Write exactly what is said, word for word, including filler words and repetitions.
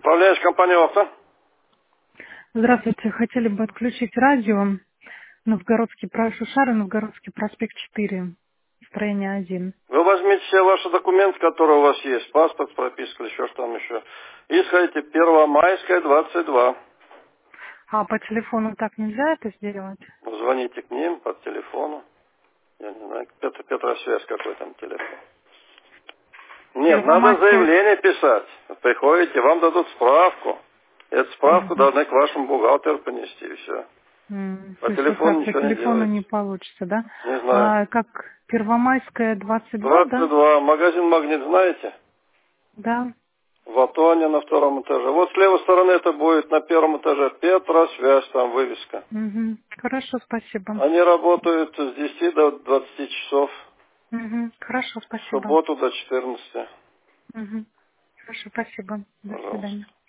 Управляющая компания «Авто». Здравствуйте. Хотели бы отключить радио. Новгородский проспект Шушары, Новгородский проспект четыре, строение один. Вы возьмите все ваши документы, которые у вас есть, паспорт, прописка или еще что там еще. И сходите Первомайская, двадцать два. А по телефону так нельзя это сделать? Звоните к ним по телефону. Я не знаю, Петр, Петросвязь какой там телефон. Нет, надо Первомайская. заявление писать. Приходите, вам дадут справку. Эту справку Мгм. должны к вашему бухгалтеру понести, и все. М, По То есть телефону никак по ничего не телефону не делается. получится, да? Не знаю. А как Первомайская двадцать два, двадцать да? два. Магазин «Магнит» знаете? Да. В Атоне на втором этаже. Вот с левой стороны это будет на первом этаже Петросвязь, там вывеска. Мгм. Хорошо, спасибо. Они работают с десяти до двадцати часов, Мгм. Хорошо, в спасибо. субботу до четырнадцати. Мгм. Хорошо, спасибо. До Пожалуйста. свидания.